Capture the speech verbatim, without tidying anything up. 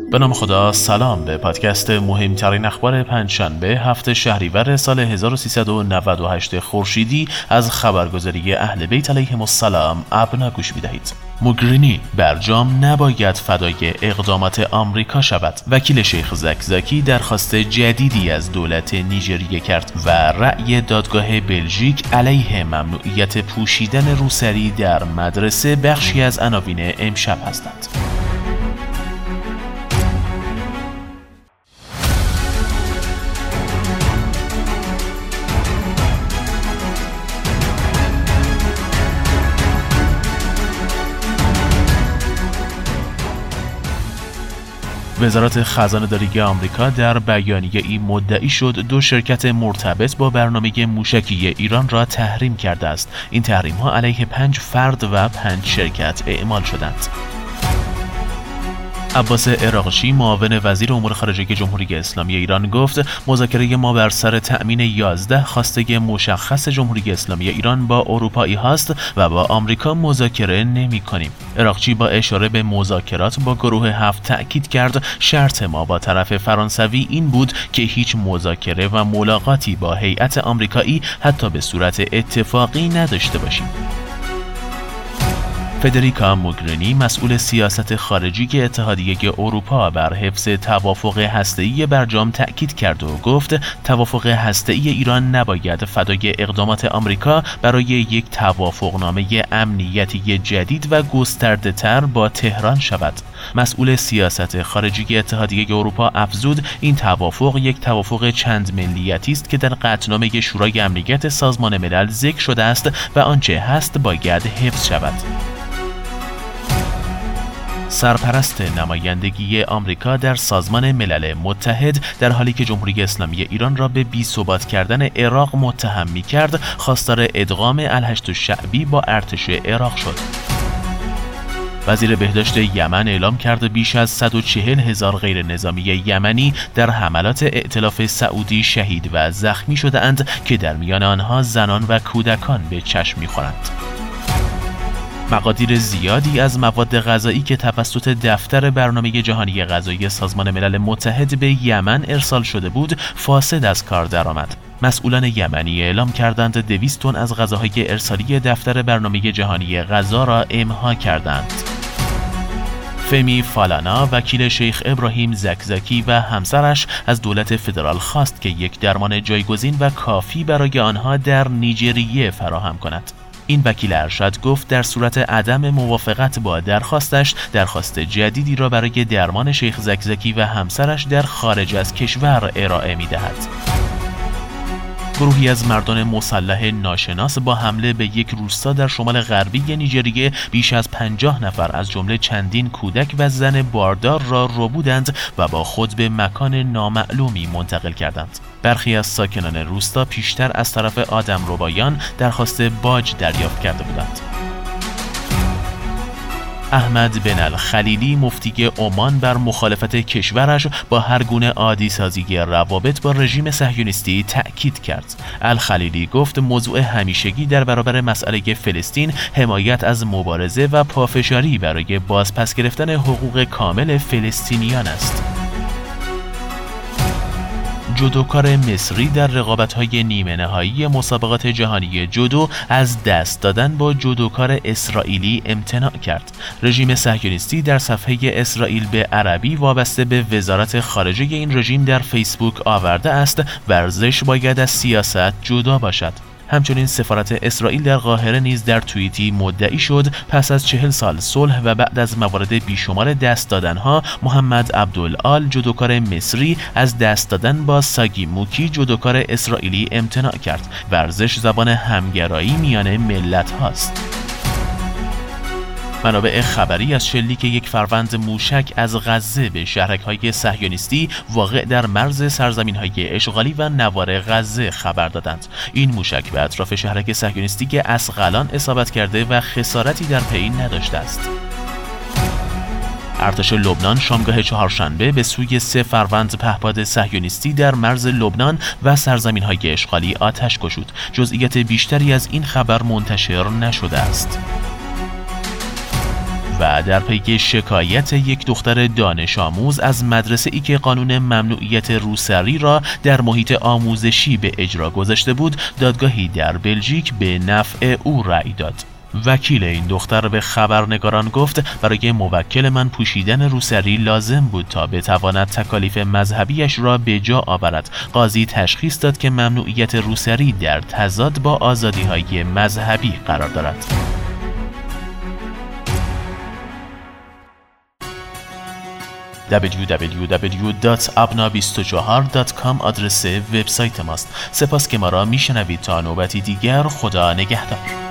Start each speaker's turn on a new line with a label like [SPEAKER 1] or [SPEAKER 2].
[SPEAKER 1] به نام خدا. سلام به پادکست مهمترین اخبار پنجشنبه هفته شهریور سال هزار و سیصد و نود و هشت خورشیدی از خبرگزاری اهل بیت علیهم السلام ابنا گوش می‌دهید. موگرینی: برجام نباید فدای اقدامات آمریکا شود. وکیل شیخ زکزاکی درخواست جدیدی از دولت نیجریه کرد و رأی دادگاه بلژیک علیه ممنوعیت پوشیدن روسری در مدرسه بخشی از عناوین امشب هستند. وزارت خزانه‌داری آمریکا در بیانیه‌ای مدعی شد دو شرکت مرتبط با برنامه موشکی ایران را تحریم کرده است. این تحریم‌ها علیه پنج فرد و پنج شرکت اعمال شدند. عباس عراقچی، معاون وزیر امور خارجه جمهوری اسلامی ایران، گفت مذاکره ما بر سر تأمین یازده خواسته مشخص جمهوری اسلامی ایران با اروپایی هاست و با آمریکا مذاکره نمی کنیم. عراقچی با اشاره به مذاکرات با گروه هفت تأکید کرد شرط ما با طرف فرانسوی این بود که هیچ مذاکره و ملاقاتی با هیئت آمریکایی حتی به صورت اتفاقی نداشته باشیم. فدریکا موگرینی، مسئول سیاست خارجی اتحادیه اروپا، بر حفظ توافق هسته‌ای برجام تأکید کرد و گفت توافق هسته‌ای ایران نباید فدای اقدامات آمریکا برای یک توافقنامه امنیتی جدید و گسترده‌تر با تهران شود. مسئول سیاست خارجی اتحادیه اروپا افزود این توافق یک توافق چند ملیتی است که در قطعنامه شورای امنیت سازمان ملل ذکر شده است و آنچه هست باید حفظ شود. سرپرست نمایندگی آمریکا در سازمان ملل متحد در حالی که جمهوری اسلامی ایران را به بی‌ثبات کردن عراق متهم می‌کرد، خواستار ادغام الهشت الشعبی با ارتش عراق شد. وزیر بهداشت یمن اعلام کرد بیش از صد و چهل هزار غیر نظامی یمنی در حملات ائتلاف سعودی شهید و زخمی شده اند که در میان آنها زنان و کودکان به چشم می‌خورند. مقادیر زیادی از مواد غذایی که توسط دفتر برنامه جهانی غذایی سازمان ملل متحد به یمن ارسال شده بود، فاسد از کار درآمد. مسئولان یمنی اعلام کردند دویست تن از غذاهای ارسالی دفتر برنامه جهانی غذا را امضا کردند. فمی فالانا، وکیل شیخ ابراهیم زکزاکی و همسرش، از دولت فدرال خواست که یک درمان جایگزین و کافی برای آنها در نیجریه فراهم کند. این وکیل ارشد گفت در صورت عدم موافقت با درخواستش، درخواست جدیدی را برای درمان شیخ زکزاکی و همسرش در خارج از کشور ارائه می‌دهد. گروهی از مردان مسلح ناشناس با حمله به یک روستا در شمال غربی نیجریه بیش از پنجاه نفر از جمله چندین کودک و زن باردار را ربودند و با خود به مکان نامعلومی منتقل کردند. برخی از ساکنان روستا پیشتر از طرف آدمربایان درخواست باج دریافت کرده بودند. احمد بن الخلیلی، مفتی عمان، بر مخالفت کشورش با هر گونه عادی سازی روابط با رژیم صهیونیستی تأکید کرد. الخلیلی گفت موضوع همیشگی در برابر مسئله فلسطین حمایت از مبارزه و پافشاری برای بازپس گرفتن حقوق کامل فلسطینیان است. جودوکار مصری در رقابت‌های نیمه نهایی مسابقات جهانی جودو از دست دادن با جودوکار اسرائیلی امتناع کرد. رژیم صهیونیستی در صفحه اسرائیل به عربی وابسته به وزارت خارجه این رژیم در فیسبوک آورده است ورزش باید از سیاست جدا باشد. همچنین سفارت اسرائیل در قاهره نیز در توییتی مدعی شد پس از چهل سال صلح و بعد از موارد بیشمار دست دادنها، محمد عبدالآل، جودوکار مصری، از دست دادن با ساگی موکی، جودوکار اسرائیلی، امتناع کرد. ورزش زبان همگرایی میان ملت هاست. منابع خبری از شلیک یک فروند موشک از غزه به شهرک‌های صهیونیستی واقع در مرز سرزمین‌های اشغالی و نوار غزه خبر دادند. این موشک به اطراف شهرک صهیونیستی اسقلان اصابت کرده و خسارتی در پی نداشته است. ارتش لبنان شامگاه چهارشنبه به سوی سه فروند پهپاد صهیونیستی در مرز لبنان و سرزمین‌های اشغالی آتش گشود. جزئیات بیشتری از این خبر منتشر نشده است. و در پی شکایت یک دختر دانش آموز از مدرسه ای که قانون ممنوعیت روسری را در محیط آموزشی به اجرا گذاشته بود، دادگاهی در بلژیک به نفع او رأی داد. وکیل این دختر به خبرنگاران گفت برای موکل من پوشیدن روسری لازم بود تا بتواند تکالیف مذهبیش را به جا آورد. قاضی تشخیص داد که ممنوعیت روسری در تضاد با آزادی‌های مذهبی قرار دارد. دبلیو دبلیو دبلیو دات ابنا بیست و چهار دات کام آدرس وبسایت ماست. سپاس که ما را میشنوید. تا نوبتی دیگر، خدا نگهدار.